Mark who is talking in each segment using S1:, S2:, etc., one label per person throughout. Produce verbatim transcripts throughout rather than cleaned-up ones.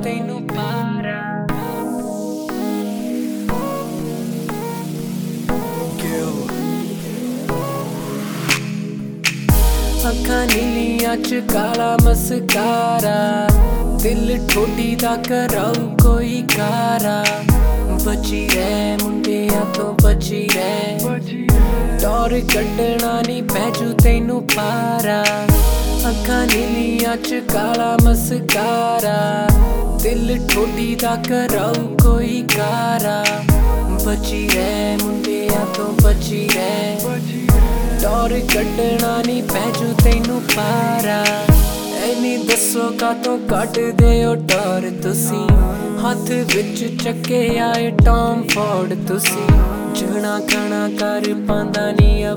S1: ਤੈਨੂੰ ਪਾਰਾ ਅੱਖਾਂ ਨੀਲੀਆਂ ਚ ਕਾਲਾ ਮਸਕਾਰਾ ਦਿਲ ਠੋਡੀ ਦਾ ਕਰਾਊ ਕੋਈ ਕਾਰਾ ਬਚੀ ਰਹਿ ਮੁੰਡਿਆਂ ਤੋਂ ਬਚੀ ਰਹਿ ਡਰ ਕੱਢਣਾ ਨੀ ਪੈਜੂ ਤੈਨੂੰ ਪਾਰਾ ਅੱਖਾਂ ਨੀਲੀਆਂ ਚ ਕਾਲਾ ਮਸਕਾਰਾ ਦਿਲ ਠੋਡੀ ਦਾ ਕਰਾਊ ਕੋਈ ਕਾਰਾ ਬਚੀ ਰਹਿ ਮੁੰਡਿਆਂ ਤੋਂ ਬਚੀ ਰਹਿ ਡਰ ਕੱਢਣਾ ਨੀ ਪੈਜੂ ਤੈਨੂੰ ਪਾਰਾ ਐਨੀ ਦੱਸੋ ਕਾਤੋਂ ਕੱਢਦੇ ਓ ਡਰ ਤੁਸੀਂ ਹੱਥ ਵਿੱਚ ਚੱਕੇ ਆਏ ਟੌਮ ਫੋਰਡ ਤੁਸੀਂ ਜਣਾ ਖਾਣਾ ਕਰ ਪਾਂਦਾ ਨੀ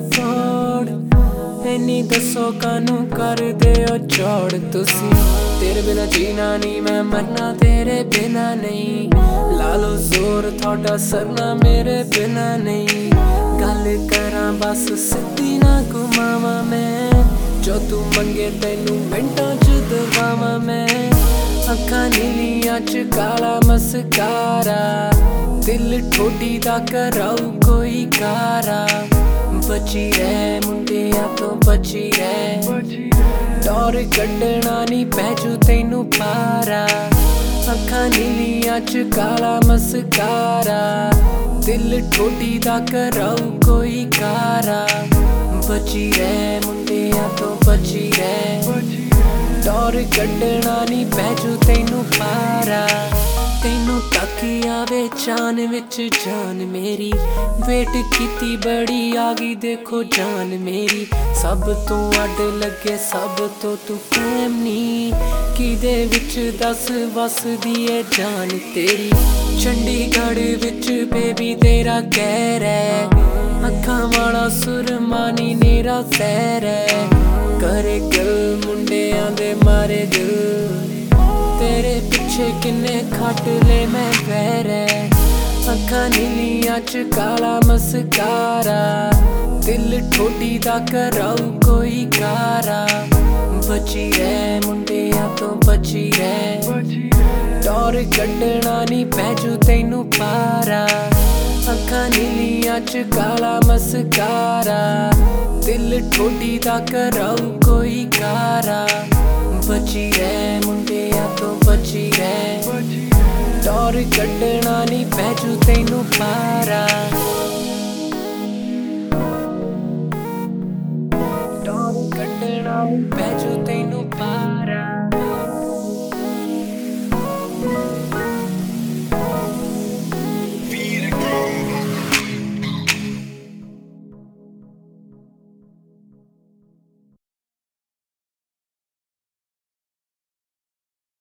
S1: ਅਫੋਰਡ ਐਨੀ ਦੱਸੋ ਕਾਨੂੰ ਕਰਦੇ ਓ ਚੋੜ ਤੁਸੀਂ ਤੇਰੇ ਬਿਨਾ ਜੀਣਾ ਨੀ ਮੈਂ ਮਰਨਾ ਤੇਰੇ ਬਿਨਾ ਨਹੀਂ ਲਾ ਲੋ ਜ਼ੋਰ ਤੁਹਾਡਾ ਸਰਨਾ ਮੇਰੇ ਬਿਨਾ ਨਹੀਂ ਗੱਲ ਕਰਾਂ ਬਸ ਸਿੱਧੀ ਨਾ ਘੁਮਾਵਾਂ ਮੈਂ ਜੋ ਤੂੰ ਮੰਗੇ ਤੈਨੂੰ ਮਿੰਟਾਂ ਚ ਦਵਾਵਾਂ ਮੈਂ ਅੱਖਾਂ ਨੀਲੀਆਂ ਚ ਕਾਲਾ ਮਸਕਾਰਾ ਦਿਲ ਠੋਡੀ ਦਾ ਕਰਾਊ ਕੋਈ ਕਾਰਾ ਬਚੀ ਰਹਿ ਮੁੰਡਿਆਂ ਤੋਂ ਬਚੀ ਰਹਿ ਡਰ ਕੱਢਣਾ ਨੀ ਪੈਜੂ ਤੈਨੂੰ ਪਾਰਾ ਅੱਖਾਂ ਨੀਲੀਆਂ ਚ ਕਾਲਾ ਮਸਕਾਰਾ ਦਿਲ ਠੋਡੀ ਦਾ ਕਰਾਊ ਕੋਈ ਕਾਰਾ ਬਚੀ ਰਹਿ ਮੁੰਡਿਆਂ ਤੋਂ ਬਚੀ ਰਹਿ ਡਰ ਕੱਢਣਾ ਨੀ ਪੈਜੂ ਤੈਨੂੰ ਪਾਰਾ ਤੈਨੂੰ ਤੱਕ ਆਵੇ ਚਾਨ ਵਿੱਚ ਜਾਨ ਮੇਰੀ ਵੇਟ ਕੀਤੀ ਬੜੀ ਆ ਗਈ ਦੇਖੋ ਜਾਨ ਮੇਰੀ ਸਭ ਤੋਂ ਅੱਡ ਲੱਗੇ ਸਭ ਤੋਂ ਤੂੰ ਕਾਇਮ ਨੀ ਕਿਦੇ ਵਿੱਚ ਦੱਸ ਵਸਦੀ ਏ ਜਾਨ ਤੇਰੀ ਚੰਡੀਗੜ੍ਹ ਵਿੱਚ ਬੇਬੀ ਤੇਰਾ ਕਹਿਰ ਹੈ ਅੱਖਾਂ ਵਾਲਾ ਸੁਰਮਾਨੀ ਨੇਰਾ ਸੈਰ ਹੈ ਕਰੇ ਗੱਲ ਮੁੰਡਿਆਂ ਦੇ ਮਾਰੇ ਦਿਲ ਤੇਰੇ ਪਿੱਛੇ ਕਿੰਨੇ ਖੱਟ ਲੈ ਮੈਂ ਵੈਰੇ ਅੱਖਾਂ ਨੀਲੀਆਂ ਚ ਕਾਲਾ ਮਸਕਾਰਾ ਦਿਲ ਠੋਡੀ ਦਾ ਕਰਾਊ ਕੋਈ ਕਾਰਾ ਬਚੀ ਰਹਿ ਮੁੰਡਿਆਂ ਤੋਂ ਬਚੀ ਰਹਿ ਡਰ ਕੱਢਣਾ ਨੀ ਪੈਜੂ ਤੈਨੂੰ ਪਾਰਾ ਅੱਖਾਂ ਨੀਲੀਆਂ ਚ ਕਾਲਾ ਮਸਕਾਰਾ ਦਿਲ ਠੋਡੀ ਦਾ ਕਰਾਊ ਕੋਈ ਕਾਰਾ ਬਚੀ ਰਹਿ ਮੁੰਡਿਆਂ ਤੋਂ ਬਚੀ ਰਹਿ ਡਰ ਕੱਢਣਾ ਨੀ ਪੈਜੂ ਤੈਨੂੰ ਪਾਰਾ ਡਰ ਕੱਢਣਾ ਨੀ ਪੈਜੂ ਤੈਨੂੰ ਪਾਰਾ